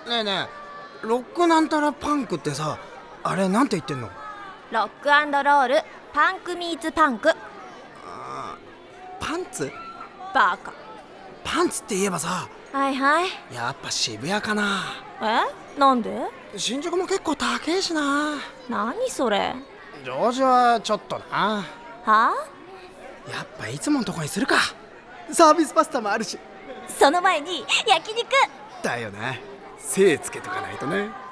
ねえねえ、ロックなんたらパンクってさ、あれなんて言ってんの？ ロック&ロール、パンクミーツパンク。 パンツ？ バカ。 パンツって言えばさ、 はいはい。 やっぱ渋谷かな。 なんで？ 新宿も結構高えしな。 何それ？ ジョージはちょっとな。 は？ やっぱいつものとこにするか。サービスパスタもあるし。 その前に焼肉だよな、精つけとかないとね。